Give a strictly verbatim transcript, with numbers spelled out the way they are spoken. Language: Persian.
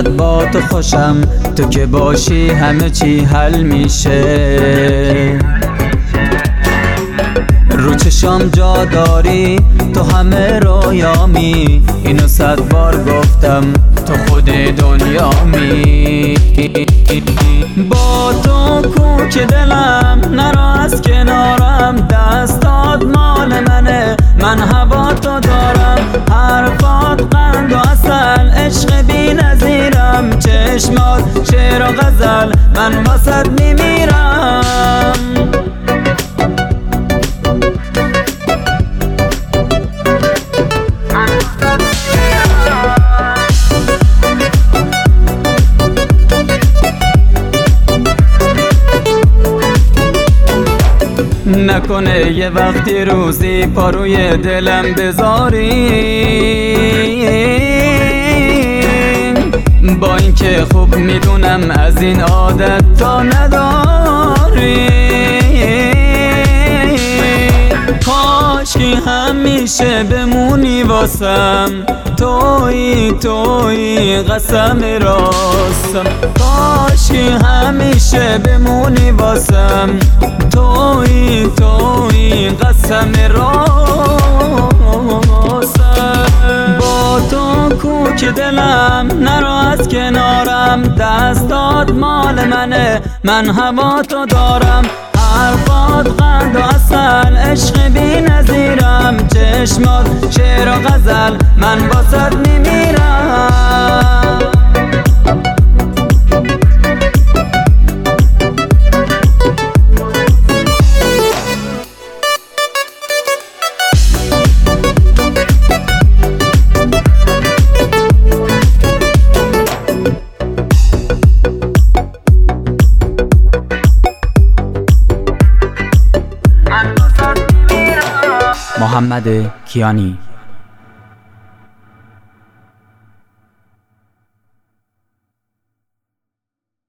اینقدر با تو خوشم، تو که باشی همه چی حل میشه. رو چشام جا داری، تو همه رویامی، اینو صد بار گفتم، تو خود دنیامی. با تو کو که دلم نرا از کنارم، دستات مال منه، من هوا تو دارم. حرفات قند و عسل، عشق بی نظیرم، چشمات شعر و غزل، من واسط میمیرم. نکنه یه وقتی روزی پاروی دلم بذاری، با اینکه خوب میدونم از این عادت تا نداری. کاشکی همیشه بمونی واسم، تویی تویی قسم راستم. کاشکی همیشه بمونی واسم، تویی تویی قسم راستم. با تو کو که دلم نرا از کنارم، دستات مال منه، من هوا تو دارم. حرفات قند و عسل، عشق بی نظیرم، چشمات شعر و غزل، من واسط میمیرم. محمد کیانی.